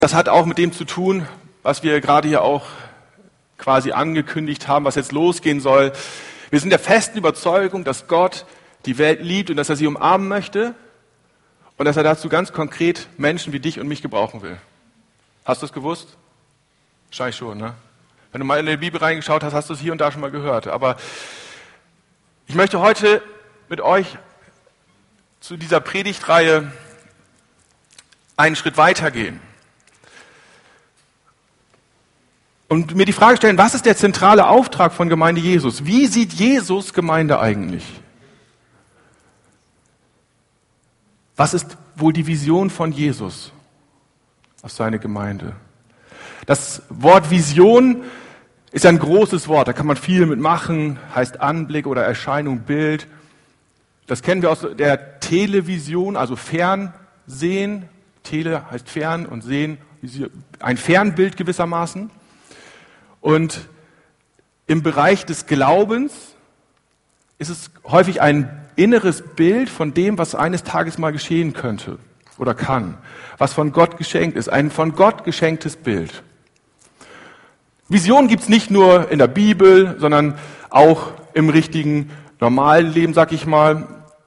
Das hat auch mit dem zu tun, was wir gerade hier auch quasi angekündigt haben, was jetzt losgehen soll. Wir sind der festen Überzeugung, dass Gott die Welt liebt und dass er sie umarmen möchte und dass er dazu ganz konkret Menschen wie dich und mich gebrauchen will. Hast du es gewusst? Wahrscheinlich schon, ne? Wenn du mal in die Bibel reingeschaut hast, hast du es hier und da schon mal gehört. Aber ich möchte heute mit euch zu dieser Predigtreihe einen Schritt weitergehen. Und mir die Frage stellen, was ist der zentrale Auftrag von Gemeinde Jesus? Wie sieht Jesus Gemeinde eigentlich? Was ist wohl die Vision von Jesus auf seine Gemeinde? Das Wort Vision ist ein großes Wort, da kann man viel mitmachen, heißt Anblick oder Erscheinung, Bild. Das kennen wir aus der Television, also Fernsehen. Tele heißt fern und sehen, ein Fernbild gewissermaßen. Und im Bereich des Glaubens ist es häufig ein inneres Bild von dem, was eines Tages mal geschehen könnte oder kann, was von Gott geschenkt ist, ein von Gott geschenktes Bild. Visionen gibt es nicht nur in der Bibel, sondern auch im richtigen, normalen Leben, sag ich mal.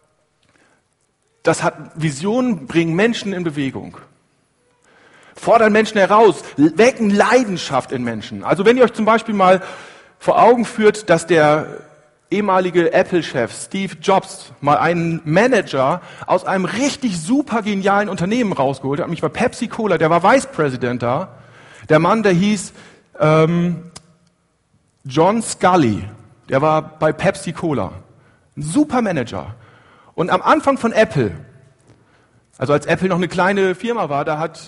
Visionen bringen Menschen in Bewegung. Fordern Menschen heraus, wecken Leidenschaft in Menschen. Also wenn ihr euch zum Beispiel mal vor Augen führt, dass der ehemalige Apple-Chef Steve Jobs mal einen Manager aus einem richtig super genialen Unternehmen rausgeholt hat, nämlich bei Pepsi Cola, der war Vice President da. Der Mann, der hieß John Scully, der war bei Pepsi Cola. Ein super Manager. Und am Anfang von Apple, also als Apple noch eine kleine Firma war, da hat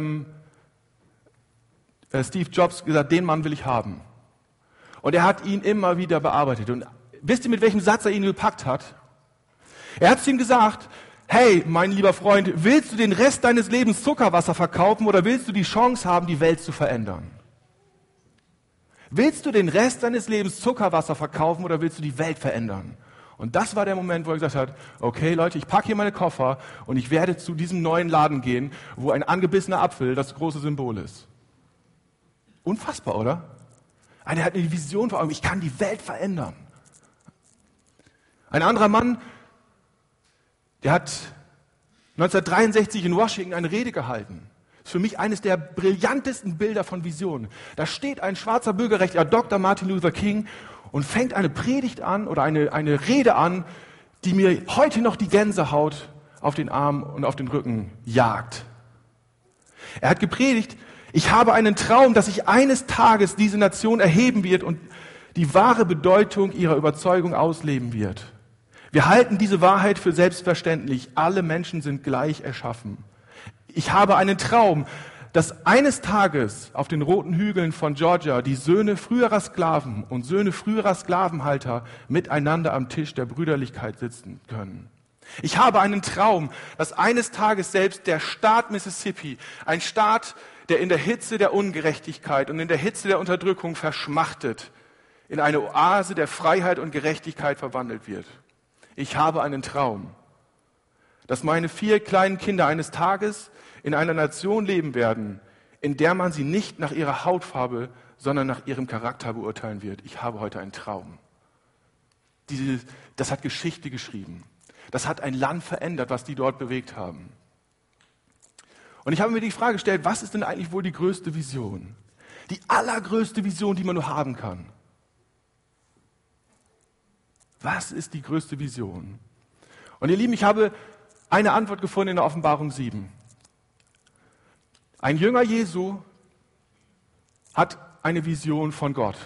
Steve Jobs gesagt, den Mann will ich haben. Und er hat ihn immer wieder bearbeitet. Und wisst ihr, mit welchem Satz er ihn gepackt hat? Er hat zu ihm gesagt, hey, mein lieber Freund, willst du den Rest deines Lebens Zuckerwasser verkaufen oder willst du die Chance haben, die Welt zu verändern? Willst du den Rest deines Lebens Zuckerwasser verkaufen oder willst du die Welt verändern? Und das war der Moment, wo er gesagt hat, okay Leute, ich packe hier meine Koffer und ich werde zu diesem neuen Laden gehen, wo ein angebissener Apfel das große Symbol ist. Unfassbar, oder? Einer hat eine Vision vor Augen, ich kann die Welt verändern. Ein anderer Mann, der hat 1963 in Washington eine Rede gehalten. Das ist für mich eines der brillantesten Bilder von Visionen. Da steht ein schwarzer Bürgerrechtler, Dr. Martin Luther King, und fängt eine Predigt an oder eine Rede an, die mir heute noch die Gänsehaut auf den Arm und auf den Rücken jagt. Er hat gepredigt, ich habe einen Traum, dass sich eines Tages diese Nation erheben wird und die wahre Bedeutung ihrer Überzeugung ausleben wird. Wir halten diese Wahrheit für selbstverständlich. Alle Menschen sind gleich erschaffen. Ich habe einen Traum, dass eines Tages auf den roten Hügeln von Georgia die Söhne früherer Sklaven und Söhne früherer Sklavenhalter miteinander am Tisch der Brüderlichkeit sitzen können. Ich habe einen Traum, dass eines Tages selbst der Staat Mississippi, ein Staat, der in der Hitze der Ungerechtigkeit und in der Hitze der Unterdrückung verschmachtet, in eine Oase der Freiheit und Gerechtigkeit verwandelt wird. Ich habe einen Traum, dass meine 4 kleinen Kinder eines Tages in einer Nation leben werden, in der man sie nicht nach ihrer Hautfarbe, sondern nach ihrem Charakter beurteilen wird. Ich habe heute einen Traum. Das hat Geschichte geschrieben. Das hat ein Land verändert, was die dort bewegt haben. Und ich habe mir die Frage gestellt, was ist denn eigentlich wohl die größte Vision? Die allergrößte Vision, die man nur haben kann. Was ist die größte Vision? Und ihr Lieben, ich habe eine Antwort gefunden in der Offenbarung 7. Ein Jünger Jesu hat eine Vision von Gott.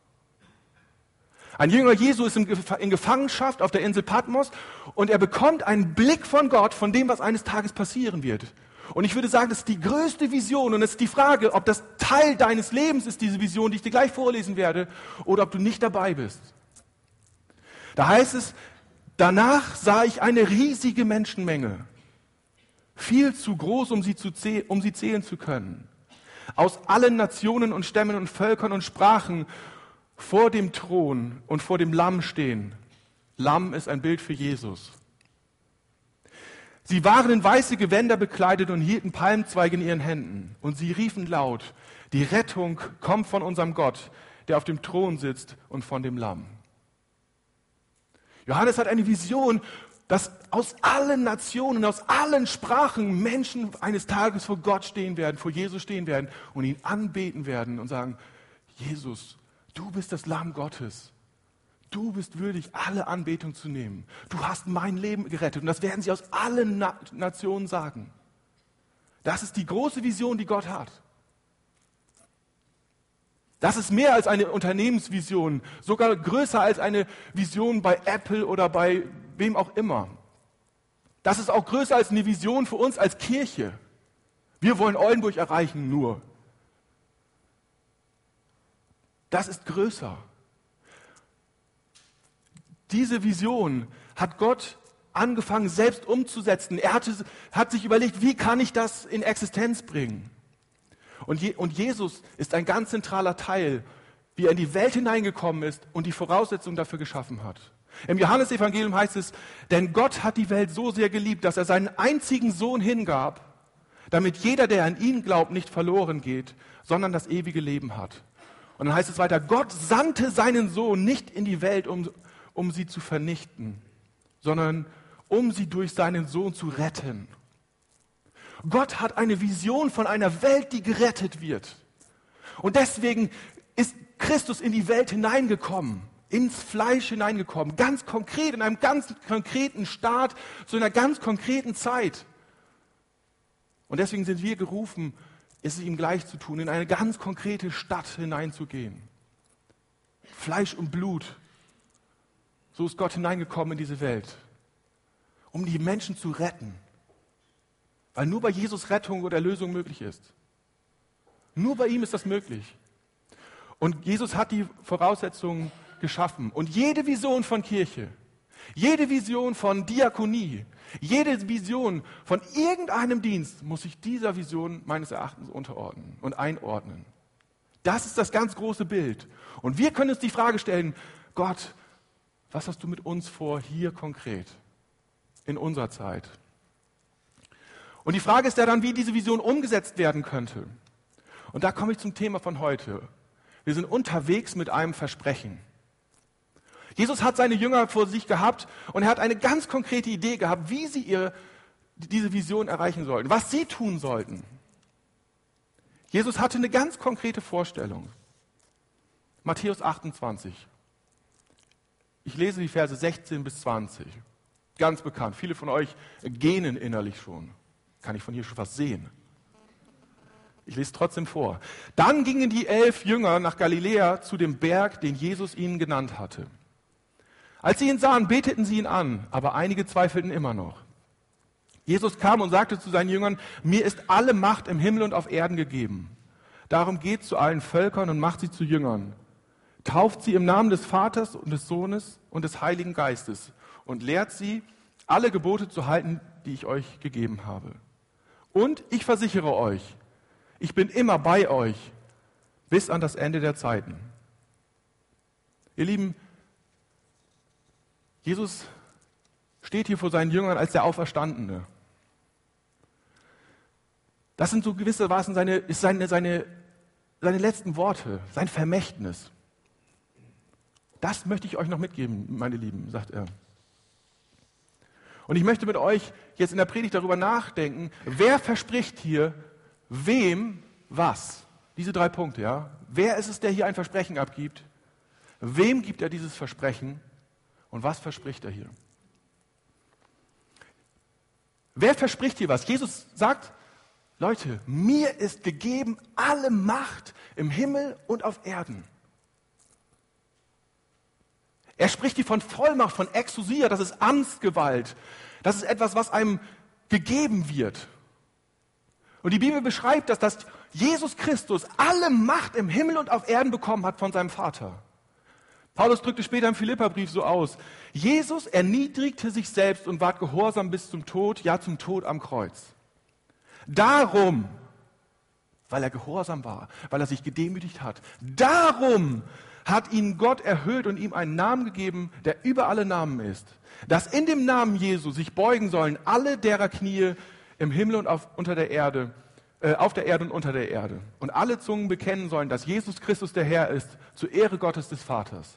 Ein Jünger Jesu ist in Gefangenschaft auf der Insel Patmos und er bekommt einen Blick von Gott, von dem, was eines Tages passieren wird. Und ich würde sagen, das ist die größte Vision und es ist die Frage, ob das Teil deines Lebens ist, diese Vision, die ich dir gleich vorlesen werde, oder ob du nicht dabei bist. Da heißt es, danach sah ich eine riesige Menschenmenge. Viel zu groß, um sie zählen zu können. Aus allen Nationen und Stämmen und Völkern und Sprachen vor dem Thron und vor dem Lamm stehen. Lamm ist ein Bild für Jesus. Sie waren in weiße Gewänder bekleidet und hielten Palmzweige in ihren Händen. Und sie riefen laut, die Rettung kommt von unserem Gott, der auf dem Thron sitzt und von dem Lamm. Johannes hat eine Vision, dass aus allen Nationen, aus allen Sprachen Menschen eines Tages vor Gott stehen werden, vor Jesus stehen werden und ihn anbeten werden und sagen, Jesus, du bist das Lamm Gottes. Du bist würdig, alle Anbetung zu nehmen. Du hast mein Leben gerettet. Und das werden sie aus allen Nationen sagen. Das ist die große Vision, die Gott hat. Das ist mehr als eine Unternehmensvision, sogar größer als eine Vision bei Apple oder bei wem auch immer. Das ist auch größer als eine Vision für uns als Kirche. Wir wollen Oldenburg erreichen nur. Das ist größer. Diese Vision hat Gott angefangen, selbst umzusetzen. Er hat sich überlegt, wie kann ich das in Existenz bringen? Und Jesus ist ein ganz zentraler Teil, wie er in die Welt hineingekommen ist und die Voraussetzungen dafür geschaffen hat. Im Johannesevangelium heißt es, denn Gott hat die Welt so sehr geliebt, dass er seinen einzigen Sohn hingab, damit jeder, der an ihn glaubt, nicht verloren geht, sondern das ewige Leben hat. Und dann heißt es weiter, Gott sandte seinen Sohn nicht in die Welt, um sie zu vernichten, sondern um sie durch seinen Sohn zu retten. Gott hat eine Vision von einer Welt, die gerettet wird. Und deswegen ist Christus in die Welt hineingekommen, ins Fleisch hineingekommen, ganz konkret, in einem ganz konkreten Staat, zu einer ganz konkreten Zeit. Und deswegen sind wir gerufen, es ihm gleich zu tun, in eine ganz konkrete Stadt hineinzugehen. Fleisch und Blut. So ist Gott hineingekommen in diese Welt, um die Menschen zu retten. Weil nur bei Jesus Rettung oder Erlösung möglich ist. Nur bei ihm ist das möglich. Und Jesus hat die Voraussetzungen geschaffen. Und jede Vision von Kirche, jede Vision von Diakonie, jede Vision von irgendeinem Dienst muss sich dieser Vision meines Erachtens unterordnen und einordnen. Das ist das ganz große Bild. Und wir können uns die Frage stellen, Gott, was hast du mit uns vor hier konkret in unserer Zeit? Und die Frage ist ja dann, wie diese Vision umgesetzt werden könnte. Und da komme ich zum Thema von heute. Wir sind unterwegs mit einem Versprechen. Jesus hat seine Jünger vor sich gehabt und er hat eine ganz konkrete Idee gehabt, wie sie diese Vision erreichen sollten, was sie tun sollten. Jesus hatte eine ganz konkrete Vorstellung. Matthäus 28. Ich lese die Verse 16 bis 20. Ganz bekannt. Viele von euch gähnen innerlich schon. Kann ich von hier schon fast sehen. Ich lese trotzdem vor. Dann gingen die 11 Jünger nach Galiläa zu dem Berg, den Jesus ihnen genannt hatte. Als sie ihn sahen, beteten sie ihn an, aber einige zweifelten immer noch. Jesus kam und sagte zu seinen Jüngern, mir ist alle Macht im Himmel und auf Erden gegeben. Darum geht zu allen Völkern und macht sie zu Jüngern. Tauft sie im Namen des Vaters und des Sohnes und des Heiligen Geistes und lehrt sie, alle Gebote zu halten, die ich euch gegeben habe. Und ich versichere euch, ich bin immer bei euch bis an das Ende der Zeiten. Ihr Lieben, Jesus steht hier vor seinen Jüngern als der Auferstandene. Das sind so gewissermaßen seine letzten Worte, sein Vermächtnis. Das möchte ich euch noch mitgeben, meine Lieben, sagt er. Und ich möchte mit euch jetzt in der Predigt darüber nachdenken, wer verspricht hier wem was? Diese 3 Punkte, ja. Wer ist es, der hier ein Versprechen abgibt? Wem gibt er dieses Versprechen? Und was verspricht er hier? Wer verspricht hier was? Jesus sagt, Leute, mir ist gegeben alle Macht im Himmel und auf Erden. Er spricht hier von Vollmacht, von Exousia, das ist Amtsgewalt. Das ist etwas, was einem gegeben wird. Und die Bibel beschreibt das, dass Jesus Christus alle Macht im Himmel und auf Erden bekommen hat von seinem Vater. Paulus drückte später im Philipperbrief so aus, Jesus erniedrigte sich selbst und ward gehorsam bis zum Tod, ja zum Tod am Kreuz. Darum weil er gehorsam war, weil er sich gedemütigt hat. Darum hat ihn Gott erhöht und ihm einen Namen gegeben, der über alle Namen ist. Dass in dem Namen Jesu sich beugen sollen alle derer Knie im Himmel und auf der Erde und unter der Erde. Und alle Zungen bekennen sollen, dass Jesus Christus der Herr ist, zur Ehre Gottes des Vaters.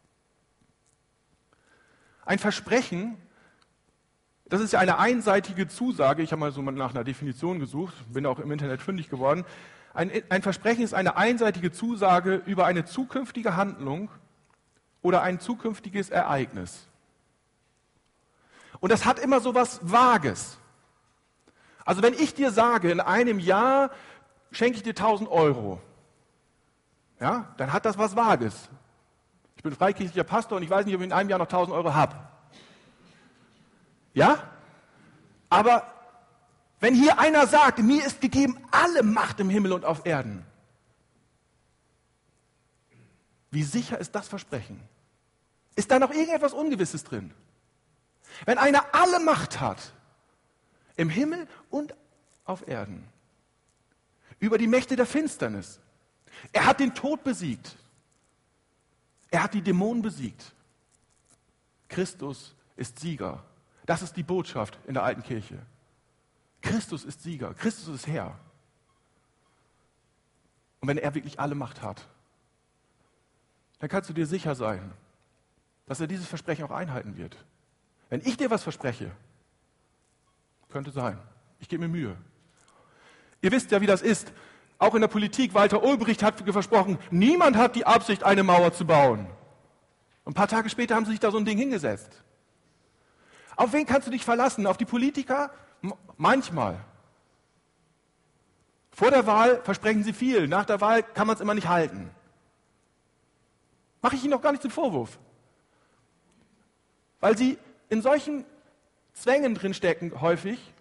Ein Versprechen, das ist ja eine einseitige Zusage. Ich habe mal so nach einer Definition gesucht, bin auch im Internet fündig geworden. Ein Versprechen ist eine einseitige Zusage über eine zukünftige Handlung oder ein zukünftiges Ereignis. Und das hat immer so was Vages. Also wenn ich dir sage, in einem Jahr schenke ich dir 1.000 Euro, ja, dann hat das was Vages. Ich bin freikirchlicher Pastor und ich weiß nicht, ob ich in einem Jahr noch 1.000 Euro habe. Ja? Aber wenn hier einer sagt, mir ist gegeben alle Macht im Himmel und auf Erden, wie sicher ist das Versprechen? Ist da noch irgendetwas Ungewisses drin? Wenn einer alle Macht hat, im Himmel und auf Erden, über die Mächte der Finsternis, er hat den Tod besiegt, er hat die Dämonen besiegt. Christus ist Sieger. Das ist die Botschaft in der alten Kirche. Christus ist Sieger, Christus ist Herr. Und wenn er wirklich alle Macht hat, dann kannst du dir sicher sein, dass er dieses Versprechen auch einhalten wird. Wenn ich dir was verspreche, könnte sein, ich gebe mir Mühe. Ihr wisst ja, wie das ist. Auch in der Politik, Walter Ulbricht hat versprochen, niemand hat die Absicht, eine Mauer zu bauen. Und ein paar Tage später haben sie sich da so ein Ding hingesetzt. Auf wen kannst du dich verlassen? Auf die Politiker? Manchmal. Vor der Wahl versprechen sie viel, nach der Wahl kann man es immer nicht halten. Mache ich ihnen noch gar nicht zum Vorwurf. Weil sie in solchen Zwängen drinstecken, häufig,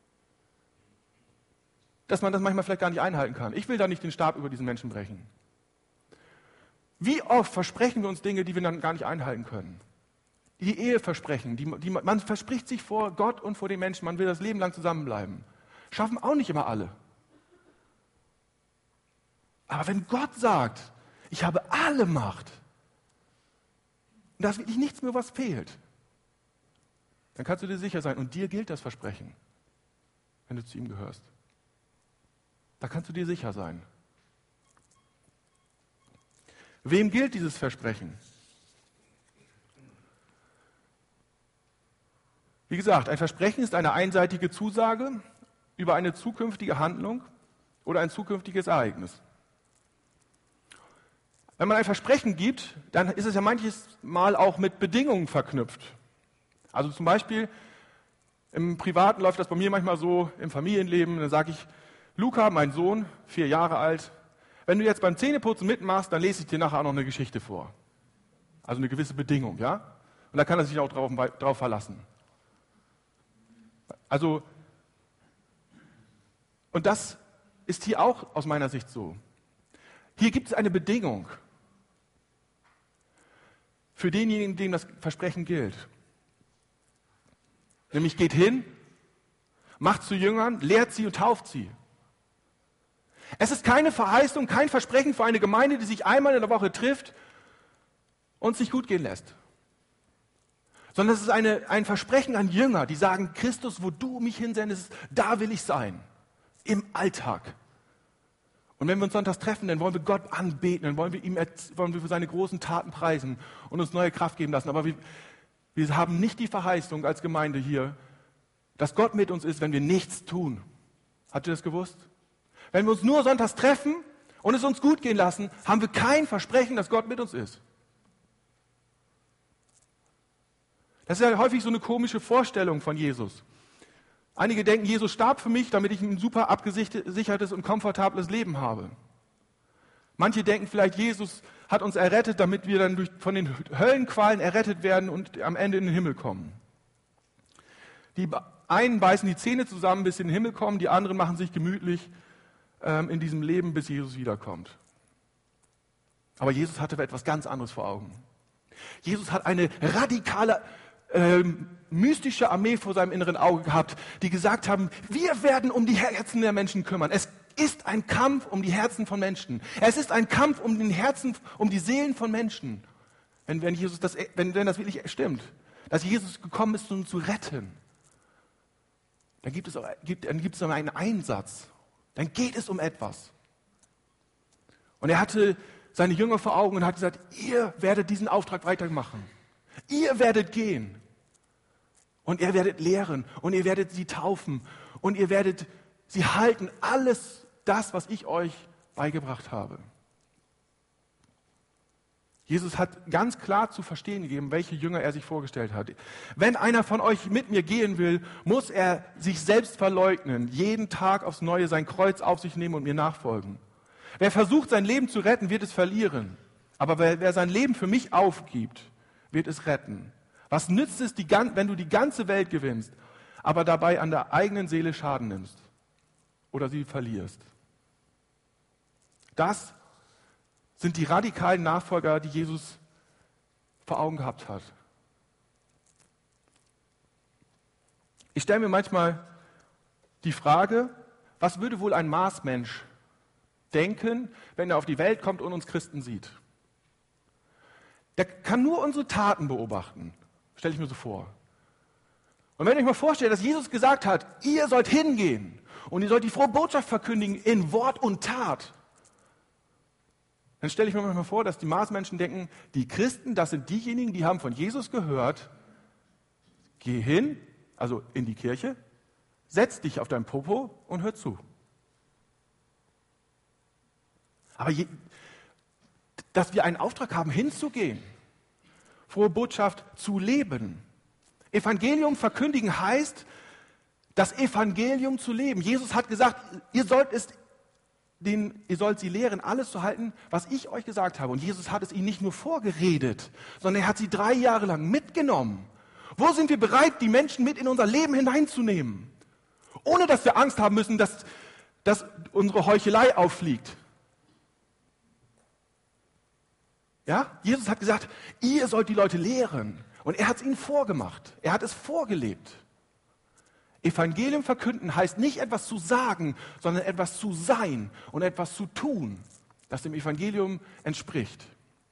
dass man das manchmal vielleicht gar nicht einhalten kann. Ich will da nicht den Stab über diesen Menschen brechen. Wie oft versprechen wir uns Dinge, die wir dann gar nicht einhalten können? Die Eheversprechen, man verspricht sich vor Gott und vor den Menschen, man will das Leben lang zusammenbleiben. Schaffen auch nicht immer alle. Aber wenn Gott sagt, ich habe alle Macht, und da ist wirklich nichts mehr, was fehlt, dann kannst du dir sicher sein, und dir gilt das Versprechen, wenn du zu ihm gehörst. Da kannst du dir sicher sein. Wem gilt dieses Versprechen? Wie gesagt, ein Versprechen ist eine einseitige Zusage über eine zukünftige Handlung oder ein zukünftiges Ereignis. Wenn man ein Versprechen gibt, dann ist es ja manches Mal auch mit Bedingungen verknüpft. Also zum Beispiel im Privaten läuft das bei mir manchmal so, im Familienleben, dann sage ich, Luca, mein Sohn, 4 Jahre alt, wenn du jetzt beim Zähneputzen mitmachst, dann lese ich dir nachher auch noch eine Geschichte vor. Also eine gewisse Bedingung, ja? Und da kann er sich auch drauf verlassen. Also, und das ist hier auch aus meiner Sicht so. Hier gibt es eine Bedingung für denjenigen, dem das Versprechen gilt. Nämlich geht hin, macht zu Jüngern, lehrt sie und tauft sie. Es ist keine Verheißung, kein Versprechen für eine Gemeinde, die sich einmal in der Woche trifft und sich gut gehen lässt. Sondern es ist ein Versprechen an Jünger, die sagen, Christus, wo du mich hinsendest, da will ich sein. Im Alltag. Und wenn wir uns sonntags treffen, dann wollen wir Gott anbeten, dann wollen wir für seine großen Taten preisen und uns neue Kraft geben lassen. Aber wir haben nicht die Verheißung als Gemeinde hier, dass Gott mit uns ist, wenn wir nichts tun. Habt ihr das gewusst? Wenn wir uns nur sonntags treffen und es uns gut gehen lassen, haben wir kein Versprechen, dass Gott mit uns ist. Das ist ja häufig so eine komische Vorstellung von Jesus. Einige denken, Jesus starb für mich, damit ich ein super abgesichertes und komfortables Leben habe. Manche denken vielleicht, Jesus hat uns errettet, damit wir dann von den Höllenqualen errettet werden und am Ende in den Himmel kommen. Die einen beißen die Zähne zusammen, bis sie in den Himmel kommen, die anderen machen sich gemütlich in diesem Leben, bis Jesus wiederkommt. Aber Jesus hatte etwas ganz anderes vor Augen. Jesus hat eine radikale, mystische Armee vor seinem inneren Auge gehabt, die gesagt haben, wir werden um die Herzen der Menschen kümmern. ist ein Kampf um die Herzen von Menschen. Es ist ein Kampf um den Herzen, um die Seelen von Menschen. Wenn das wirklich stimmt, dass Jesus gekommen ist, um zu retten, dann gibt es einen Einsatz. Dann geht es um etwas. Und er hatte seine Jünger vor Augen und hat gesagt, ihr werdet diesen Auftrag weitermachen. Ihr werdet gehen. Und ihr werdet lehren. Und ihr werdet sie taufen. Und ihr werdet sie halten. Alles das, was ich euch beigebracht habe. Jesus hat ganz klar zu verstehen gegeben, welche Jünger er sich vorgestellt hat. Wenn einer von euch mit mir gehen will, muss er sich selbst verleugnen, jeden Tag aufs Neue sein Kreuz auf sich nehmen und mir nachfolgen. Wer versucht, sein Leben zu retten, wird es verlieren. Aber wer sein Leben für mich aufgibt, wird es retten. Was nützt es, wenn du die ganze Welt gewinnst, aber dabei an der eigenen Seele Schaden nimmst oder sie verlierst? Das sind die radikalen Nachfolger, die Jesus vor Augen gehabt hat. Ich stelle mir manchmal die Frage, was würde wohl ein Marsmensch denken, wenn er auf die Welt kommt und uns Christen sieht? Der kann nur unsere Taten beobachten, stelle ich mir so vor. Und wenn ich mir vorstelle, dass Jesus gesagt hat, ihr sollt hingehen und ihr sollt die frohe Botschaft verkündigen in Wort und Tat, dann stelle ich mir manchmal vor, dass die Marsmenschen denken, die Christen, das sind diejenigen, die haben von Jesus gehört, geh hin, also in die Kirche, setz dich auf dein Popo und hör zu. Aber dass wir einen Auftrag haben, hinzugehen, frohe Botschaft zu leben. Evangelium verkündigen heißt, das Evangelium zu leben. Jesus hat gesagt, ihr sollt sie lehren, alles zu halten, was ich euch gesagt habe. Und Jesus hat es ihnen nicht nur vorgeredet, sondern er hat sie 3 Jahre lang mitgenommen. Wo sind wir bereit, die Menschen mit in unser Leben hineinzunehmen? Ohne dass wir Angst haben müssen, dass unsere Heuchelei auffliegt. Ja? Jesus hat gesagt, ihr sollt die Leute lehren. Und er hat es ihnen vorgemacht. Er hat es vorgelebt. Evangelium verkünden heißt nicht etwas zu sagen, sondern etwas zu sein und etwas zu tun, das dem Evangelium entspricht.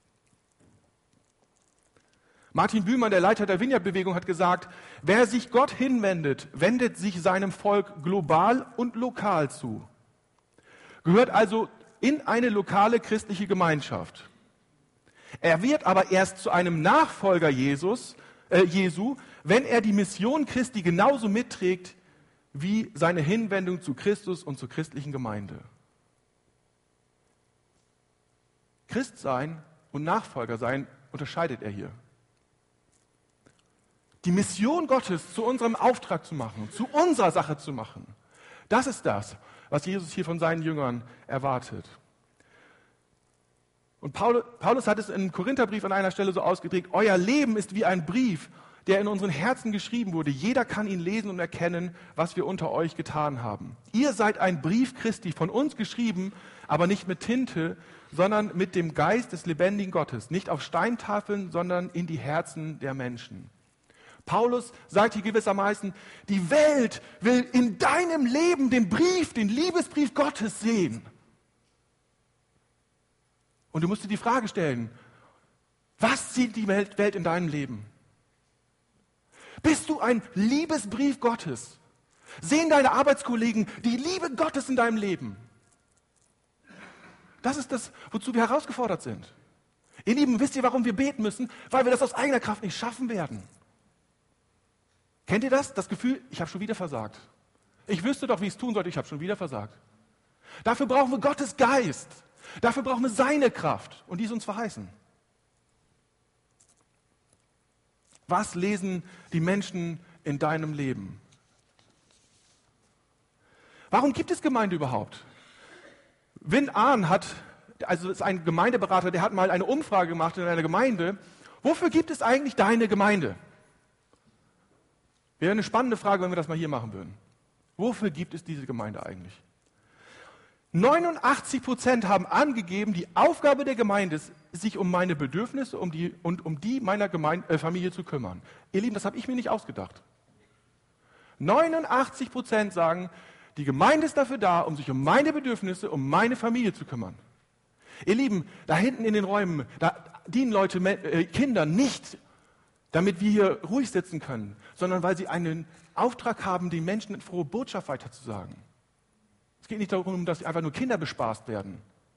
Martin Bühlmann, der Leiter der Vineyard-Bewegung, hat gesagt, wer sich Gott hinwendet, wendet sich seinem Volk global und lokal zu. Gehört also in eine lokale christliche Gemeinschaft. Er wird aber erst zu einem Nachfolger Jesu, wenn er die Mission Christi genauso mitträgt wie seine Hinwendung zu Christus und zur christlichen Gemeinde. Christsein und Nachfolger sein unterscheidet er hier. Die Mission Gottes zu unserem Auftrag zu machen, zu unserer Sache zu machen, das ist das, was Jesus hier von seinen Jüngern erwartet. Und Paulus hat es im Korintherbrief an einer Stelle so ausgedrückt, euer Leben ist wie ein Brief, der in unseren Herzen geschrieben wurde. Jeder kann ihn lesen und erkennen, was wir unter euch getan haben. Ihr seid ein Brief Christi, von uns geschrieben, aber nicht mit Tinte, sondern mit dem Geist des lebendigen Gottes. Nicht auf Steintafeln, sondern in die Herzen der Menschen. Paulus sagt hier gewissermaßen, die Welt will in deinem Leben den Liebesbrief Gottes sehen. Und du musst dir die Frage stellen, was sieht die Welt in deinem Leben? Bist du ein Liebesbrief Gottes? Sehen deine Arbeitskollegen die Liebe Gottes in deinem Leben? Das ist das, wozu wir herausgefordert sind. Ihr Lieben, wisst ihr, warum wir beten müssen? Weil wir das aus eigener Kraft nicht schaffen werden. Kennt ihr das? Das Gefühl, ich habe schon wieder versagt. Ich wüsste doch, wie ich es tun sollte, ich habe schon wieder versagt. Dafür brauchen wir Gottes Geist. Dafür brauchen wir seine Kraft und die ist uns verheißen. Was lesen die Menschen in deinem Leben? Warum gibt es Gemeinde überhaupt? Win Ahn ist ein Gemeindeberater, der hat mal eine Umfrage gemacht in einer Gemeinde. Wofür gibt es eigentlich deine Gemeinde? Wäre eine spannende Frage, wenn wir das mal hier machen würden. Wofür gibt es diese Gemeinde eigentlich? 89% haben angegeben, die Aufgabe der Gemeinde ist, sich um meine Bedürfnisse um die meiner Familie zu kümmern. Ihr Lieben, das habe ich mir nicht ausgedacht. 89% sagen, Die Gemeinde ist dafür da, um sich um meine Bedürfnisse, um meine Familie zu kümmern. Ihr Lieben, da hinten in den Räumen, da dienen Leute, Kinder nicht, damit wir hier ruhig sitzen können, sondern weil sie einen Auftrag haben, den Menschen eine frohe Botschaft weiterzusagen. Es geht nicht darum, dass einfach nur Kinder bespaßt werden.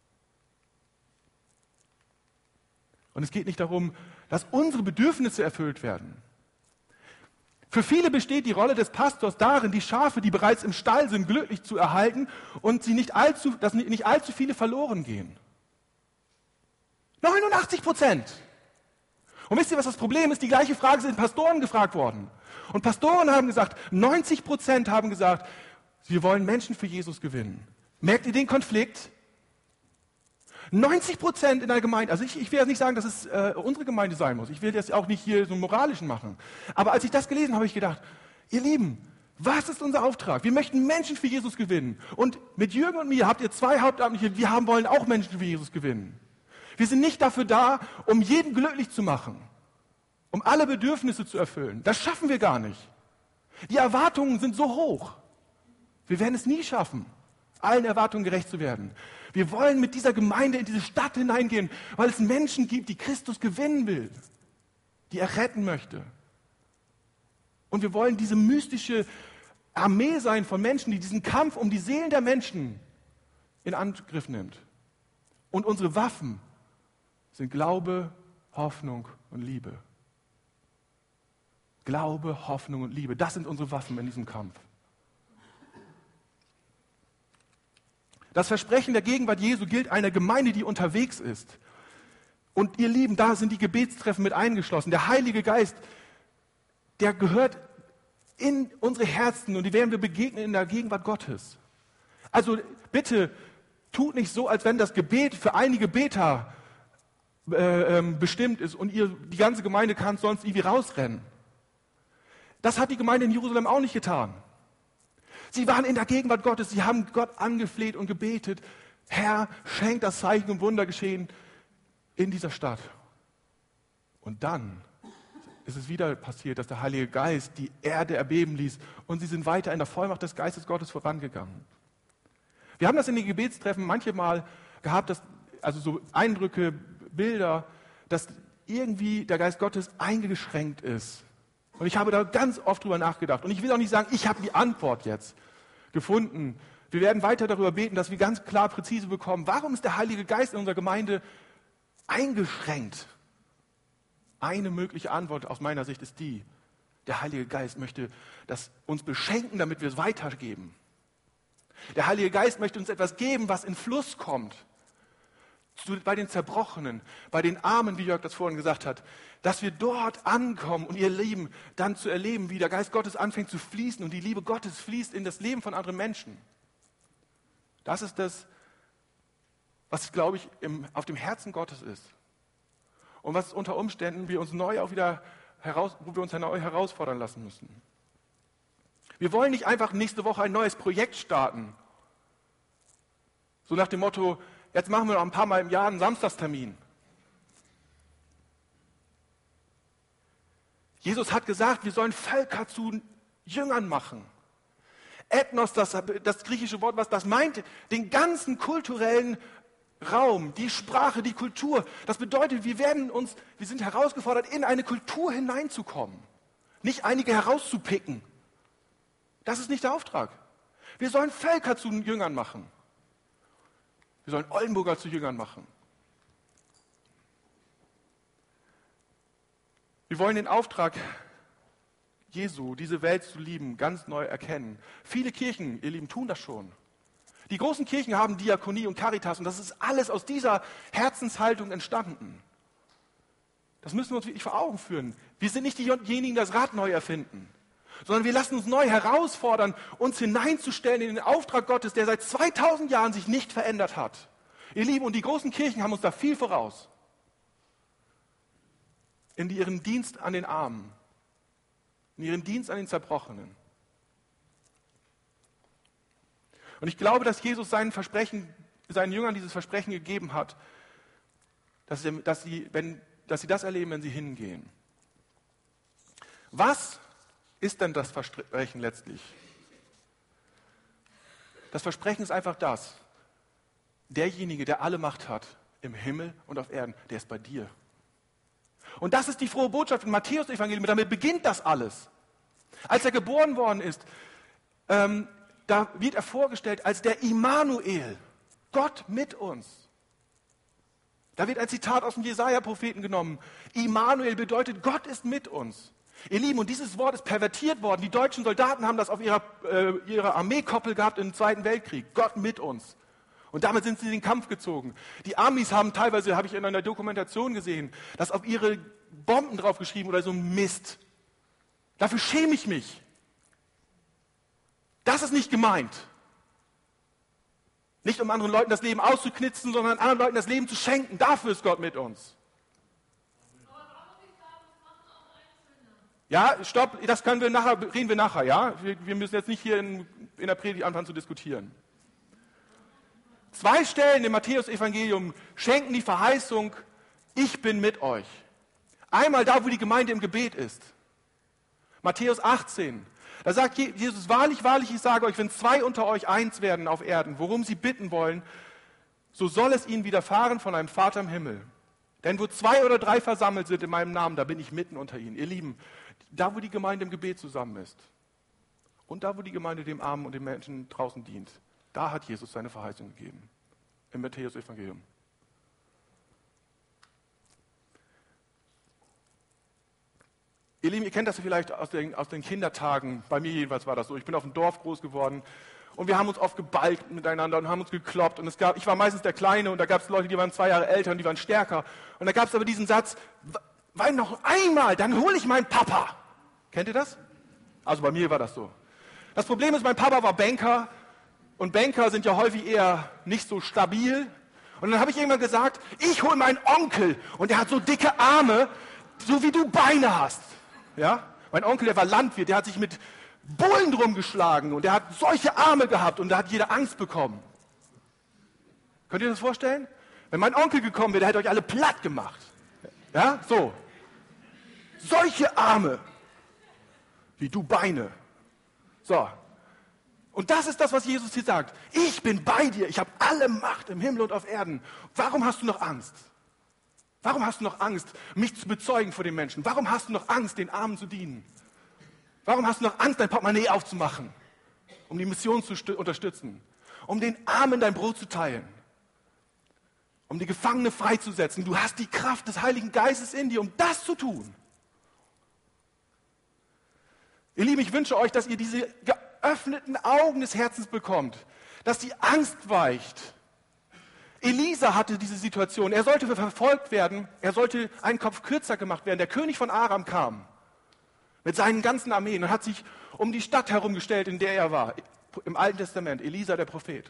Und es geht nicht darum, dass unsere Bedürfnisse erfüllt werden. Für viele besteht die Rolle des Pastors darin, die Schafe, die bereits im Stall sind, glücklich zu erhalten und dass nicht allzu viele verloren gehen. 89%. Und wisst ihr, was das Problem ist? Die gleiche Frage sind Pastoren gefragt worden. Und Pastoren haben gesagt, 90% haben gesagt, wir wollen Menschen für Jesus gewinnen. Merkt ihr den Konflikt? 90% in der Gemeinde, also ich will jetzt nicht sagen, dass es unsere Gemeinde sein muss. Ich will das auch nicht hier so moralischen machen. Aber als ich das gelesen habe, habe ich gedacht, ihr Lieben, was ist unser Auftrag? Wir möchten Menschen für Jesus gewinnen. Und mit Jürgen und mir habt ihr 2 Hauptamtliche, wollen auch Menschen für Jesus gewinnen. Wir sind nicht dafür da, um jeden glücklich zu machen, um alle Bedürfnisse zu erfüllen. Das schaffen wir gar nicht. Die Erwartungen sind so hoch. Wir werden es nie schaffen, allen Erwartungen gerecht zu werden. Wir wollen mit dieser Gemeinde in diese Stadt hineingehen, weil es Menschen gibt, die Christus gewinnen will, die er retten möchte. Und wir wollen diese mystische Armee sein von Menschen, die diesen Kampf um die Seelen der Menschen in Angriff nimmt. Und unsere Waffen sind Glaube, Hoffnung und Liebe. Glaube, Hoffnung und Liebe, das sind unsere Waffen in diesem Kampf. Das Versprechen der Gegenwart Jesu gilt einer Gemeinde, die unterwegs ist. Und ihr Lieben, da sind die Gebetstreffen mit eingeschlossen. Der Heilige Geist, der gehört in unsere Herzen und die werden wir begegnen in der Gegenwart Gottes. Also bitte tut nicht so, als wenn das Gebet für einige Beter bestimmt ist und die ganze Gemeinde kann sonst irgendwie rausrennen. Das hat die Gemeinde in Jerusalem auch nicht getan. Sie waren in der Gegenwart Gottes, sie haben Gott angefleht und gebetet, Herr, schenk das Zeichen und Wunder geschehen in dieser Stadt. Und dann ist es wieder passiert, dass der Heilige Geist die Erde erbeben ließ und sie sind weiter in der Vollmacht des Geistes Gottes vorangegangen. Wir haben das in den Gebetstreffen manchmal gehabt, also so Eindrücke, Bilder, dass irgendwie der Geist Gottes eingeschränkt ist. Und ich habe da ganz oft drüber nachgedacht. Und ich will auch nicht sagen, ich habe die Antwort jetzt gefunden. Wir werden weiter darüber beten, dass wir ganz klar, präzise bekommen, warum ist der Heilige Geist in unserer Gemeinde eingeschränkt? Eine mögliche Antwort aus meiner Sicht ist die, der Heilige Geist möchte das uns beschenken, damit wir es weitergeben. Der Heilige Geist möchte uns etwas geben, was in Fluss kommt. Bei den Zerbrochenen, bei den Armen, wie Jörg das vorhin gesagt hat, dass wir dort ankommen und ihr Leben dann zu erleben, wie der Geist Gottes anfängt zu fließen und die Liebe Gottes fließt in das Leben von anderen Menschen. Das ist das, was, glaube ich, auf dem Herzen Gottes ist. Und was unter Umständen wir uns neu herausfordern lassen müssen. Wir wollen nicht einfach nächste Woche ein neues Projekt starten. So nach dem Motto, jetzt machen wir noch ein paar Mal im Jahr einen Samstagstermin. Jesus hat gesagt, wir sollen Völker zu Jüngern machen. Ethnos, das griechische Wort, was das meint, den ganzen kulturellen Raum, die Sprache, die Kultur. Das bedeutet, wir sind herausgefordert, in eine Kultur hineinzukommen. Nicht einige herauszupicken. Das ist nicht der Auftrag. Wir sollen Völker zu Jüngern machen. Wir sollen Oldenburger zu Jüngern machen. Wir wollen den Auftrag Jesu, diese Welt zu lieben, ganz neu erkennen. Viele Kirchen, ihr Lieben, tun das schon. Die großen Kirchen haben Diakonie und Caritas und das ist alles aus dieser Herzenshaltung entstanden. Das müssen wir uns wirklich vor Augen führen. Wir sind nicht diejenigen, die das Rad neu erfinden, sondern wir lassen uns neu herausfordern, uns hineinzustellen in den Auftrag Gottes, der seit 2000 Jahren sich nicht verändert hat. Ihr Lieben, und die großen Kirchen haben uns da viel voraus. In ihren Dienst an den Armen, in ihren Dienst an den Zerbrochenen. Und ich glaube, dass Jesus seinen Jüngern dieses Versprechen gegeben hat, dass sie das erleben, wenn sie hingehen. Was ist denn das Versprechen letztlich? Das Versprechen ist einfach das. Derjenige, der alle Macht hat, im Himmel und auf Erden, der ist bei dir. Und das ist die frohe Botschaft im Matthäus-Evangelium. Damit beginnt das alles. Als er geboren worden ist, da wird er vorgestellt als der Immanuel, Gott mit uns. Da wird ein Zitat aus dem Jesaja-Propheten genommen. Immanuel bedeutet, Gott ist mit uns. Ihr Lieben, und dieses Wort ist pervertiert worden. Die deutschen Soldaten haben das auf ihrer Armeekoppel gehabt im Zweiten Weltkrieg. Gott mit uns. Und damit sind sie in den Kampf gezogen. Die Amis haben teilweise, habe ich in einer Dokumentation gesehen, das auf ihre Bomben draufgeschrieben oder so ein Mist. Dafür schäme ich mich. Das ist nicht gemeint. Nicht um anderen Leuten das Leben auszuknitzen, sondern anderen Leuten das Leben zu schenken. Dafür ist Gott mit uns. Ja, stopp, das können wir nachher, reden wir nachher, ja? Wir müssen jetzt nicht hier in der Predigt anfangen zu diskutieren. 2 Stellen im Matthäus-Evangelium schenken die Verheißung, ich bin mit euch. Einmal da, wo die Gemeinde im Gebet ist. Matthäus 18. Da sagt Jesus, wahrlich, wahrlich, ich sage euch, wenn 2 unter euch eins werden auf Erden, worum sie bitten wollen, so soll es ihnen widerfahren von einem Vater im Himmel. Denn wo 2 oder 3 versammelt sind in meinem Namen, da bin ich mitten unter ihnen. Ihr Lieben, da, wo die Gemeinde im Gebet zusammen ist und da, wo die Gemeinde dem Armen und den Menschen draußen dient, da hat Jesus seine Verheißung gegeben, im Matthäus-Evangelium. Ihr Lieben, ihr kennt das vielleicht aus den Kindertagen, bei mir jedenfalls war das so, ich bin auf dem Dorf groß geworden und wir haben uns oft gebalgt miteinander und haben uns gekloppt und ich war meistens der Kleine und da gab es Leute, die waren 2 Jahre älter und die waren stärker und da gab es aber diesen Satz, weil noch einmal, dann hole ich meinen Papa. Kennt ihr das? Also bei mir war das so. Das Problem ist, mein Papa war Banker und Banker sind ja häufig eher nicht so stabil. Und dann habe ich irgendwann gesagt, ich hole meinen Onkel und der hat so dicke Arme, so wie du Beine hast. Ja? Mein Onkel, der war Landwirt, der hat sich mit Bullen drum geschlagen und der hat solche Arme gehabt und da hat jeder Angst bekommen. Könnt ihr das vorstellen? Wenn mein Onkel gekommen wäre, der hätte euch alle platt gemacht. Ja, so. Solche Arme, wie du Beine. So. Und das ist das, was Jesus hier sagt. Ich bin bei dir, ich habe alle Macht im Himmel und auf Erden. Warum hast du noch Angst? Warum hast du noch Angst, mich zu bezeugen vor den Menschen? Warum hast du noch Angst, den Armen zu dienen? Warum hast du noch Angst, dein Portemonnaie aufzumachen, um die Mission zu unterstützen? Um den Armen dein Brot zu teilen? Um die Gefangene freizusetzen? Du hast die Kraft des Heiligen Geistes in dir, um das zu tun. Ihr Lieben, ich wünsche euch, dass ihr diese geöffneten Augen des Herzens bekommt, dass die Angst weicht. Elisa hatte diese Situation. Er sollte verfolgt werden, er sollte einen Kopf kürzer gemacht werden. Der König von Aram kam mit seinen ganzen Armeen und hat sich um die Stadt herumgestellt, in der er war, im Alten Testament, Elisa der Prophet.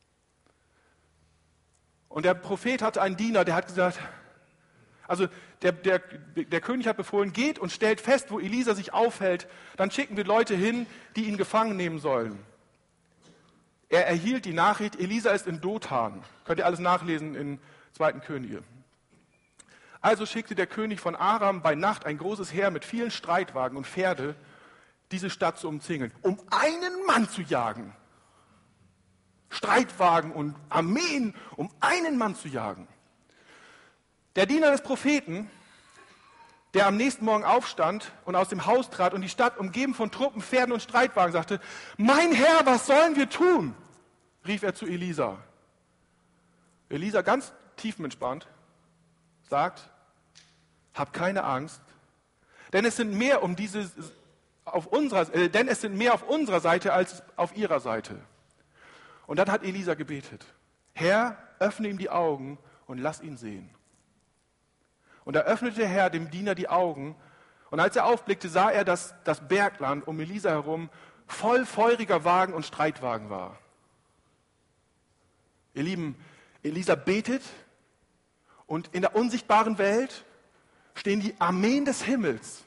Und der Prophet hatte einen Diener, der hat gesagt, also der König hat befohlen, geht und stellt fest, wo Elisa sich aufhält, dann schicken wir Leute hin, die ihn gefangen nehmen sollen. Er erhielt die Nachricht, Elisa ist in Dothan. Könnt ihr alles nachlesen in 2. Könige. Also schickte der König von Aram bei Nacht ein großes Heer mit vielen Streitwagen und Pferde, diese Stadt zu umzingeln, um einen Mann zu jagen. Streitwagen und Armeen, um einen Mann zu jagen. Der Diener des Propheten, der am nächsten Morgen aufstand und aus dem Haus trat und die Stadt umgeben von Truppen, Pferden und Streitwagen sagte, mein Herr, was sollen wir tun? Rief er zu Elisa. Elisa, ganz tiefenentspannt, sagt, hab keine Angst, denn es sind mehr auf unserer Seite als auf ihrer Seite. Und dann hat Elisa gebetet, Herr, öffne ihm die Augen und lass ihn sehen. Und da öffnete der Herr dem Diener die Augen, und als er aufblickte, sah er, dass das Bergland um Elisa herum voll feuriger Wagen und Streitwagen war. Ihr Lieben, Elisa betet, und in der unsichtbaren Welt stehen die Armeen des Himmels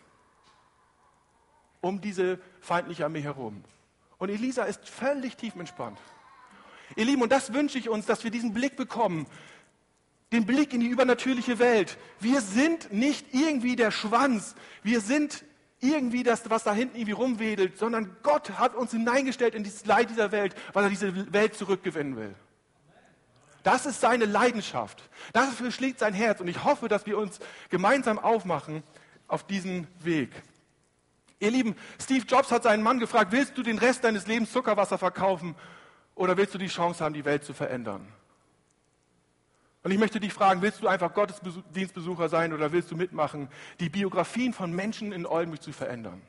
um diese feindliche Armee herum. Und Elisa ist völlig tiefenentspannt. Ihr Lieben, und das wünsche ich uns, dass wir diesen Blick bekommen, den Blick in die übernatürliche Welt. Wir sind nicht irgendwie der Schwanz, wir sind irgendwie das, was da hinten irgendwie rumwedelt, sondern Gott hat uns hineingestellt in dieses Leid dieser Welt, weil er diese Welt zurückgewinnen will. Das ist seine Leidenschaft. Dafür schlägt sein Herz und ich hoffe, dass wir uns gemeinsam aufmachen auf diesen Weg. Ihr Lieben, Steve Jobs hat seinen Mann gefragt, willst du den Rest deines Lebens Zuckerwasser verkaufen oder willst du die Chance haben, die Welt zu verändern? Und ich möchte dich fragen, willst du einfach Gottesdienstbesucher sein oder willst du mitmachen, die Biografien von Menschen in Oldenburg zu verändern?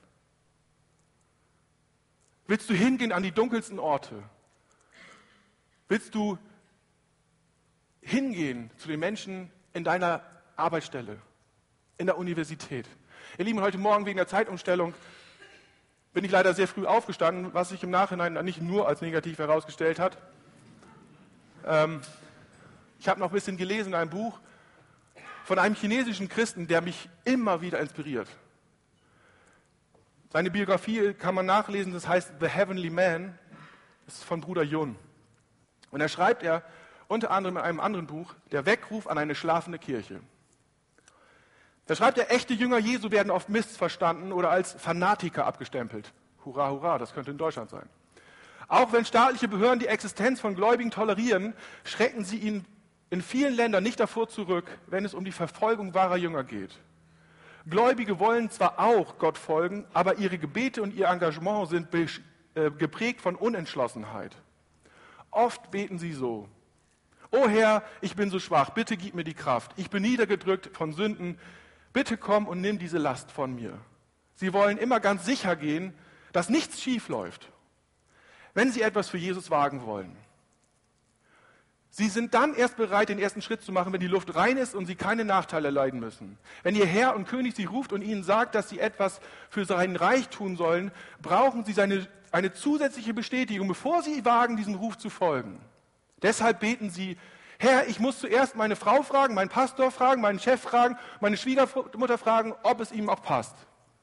Willst du hingehen an die dunkelsten Orte? Willst du hingehen zu den Menschen in deiner Arbeitsstelle, in der Universität? Ihr Lieben, heute Morgen wegen der Zeitumstellung bin ich leider sehr früh aufgestanden, was sich im Nachhinein nicht nur als negativ herausgestellt hat. Ich habe noch ein bisschen gelesen in einem Buch von einem chinesischen Christen, der mich immer wieder inspiriert. Seine Biografie kann man nachlesen, das heißt The Heavenly Man, das ist von Bruder Yun. Und da schreibt er unter anderem in einem anderen Buch, der Weckruf an eine schlafende Kirche. Da schreibt er, echte Jünger Jesu werden oft missverstanden oder als Fanatiker abgestempelt. Hurra, hurra, das könnte in Deutschland sein. Auch wenn staatliche Behörden die Existenz von Gläubigen tolerieren, schrecken sie ihn in vielen Ländern nicht davor zurück, wenn es um die Verfolgung wahrer Jünger geht. Gläubige wollen zwar auch Gott folgen, aber ihre Gebete und ihr Engagement sind geprägt von Unentschlossenheit. Oft beten sie so: O Herr, ich bin so schwach, bitte gib mir die Kraft. Ich bin niedergedrückt von Sünden, bitte komm und nimm diese Last von mir. Sie wollen immer ganz sicher gehen, dass nichts schief läuft, wenn sie etwas für Jesus wagen wollen. Sie sind dann erst bereit, den ersten Schritt zu machen, wenn die Luft rein ist und sie keine Nachteile leiden müssen. Wenn ihr Herr und König sie ruft und ihnen sagt, dass sie etwas für sein Reich tun sollen, brauchen sie eine zusätzliche Bestätigung, bevor sie wagen, diesem Ruf zu folgen. Deshalb beten sie: Herr, ich muss zuerst meine Frau fragen, meinen Pastor fragen, meinen Chef fragen, meine Schwiegermutter fragen, ob es ihm auch passt.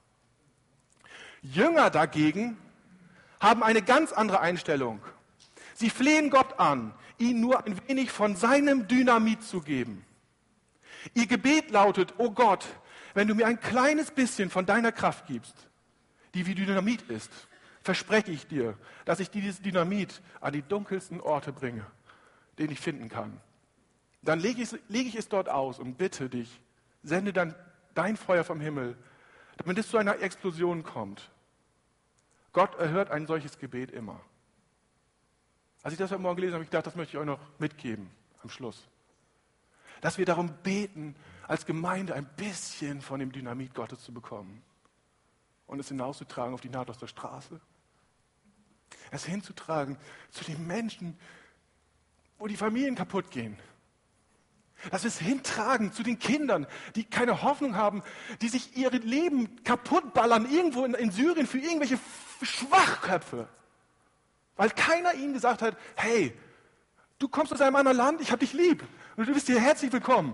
Jünger dagegen haben eine ganz andere Einstellung. Sie flehen Gott an, ihnen nur ein wenig von seinem Dynamit zu geben. Ihr Gebet lautet: O Gott, wenn du mir ein kleines bisschen von deiner Kraft gibst, die wie Dynamit ist, verspreche ich dir, dass ich dieses Dynamit an die dunkelsten Orte bringe, den ich finden kann. Dann lege ich es dort aus und bitte dich, sende dann dein Feuer vom Himmel, damit es zu einer Explosion kommt. Gott erhört ein solches Gebet immer. Als ich das heute Morgen gelesen habe, habe ich gedacht, das möchte ich euch noch mitgeben am Schluss. Dass wir darum beten, als Gemeinde ein bisschen von dem Dynamit Gottes zu bekommen und es hinauszutragen auf die Nahtloser Straße. Es hinzutragen zu den Menschen, wo die Familien kaputt gehen. Dass wir es hintragen zu den Kindern, die keine Hoffnung haben, die sich ihr Leben kaputtballern irgendwo in Syrien für irgendwelche Schwachköpfe. Weil keiner ihnen gesagt hat: Hey, du kommst aus einem anderen Land, ich habe dich lieb und du bist hier herzlich willkommen.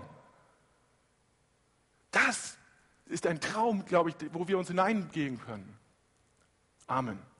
Das ist ein Traum, glaube ich, wo wir uns hineingehen können. Amen.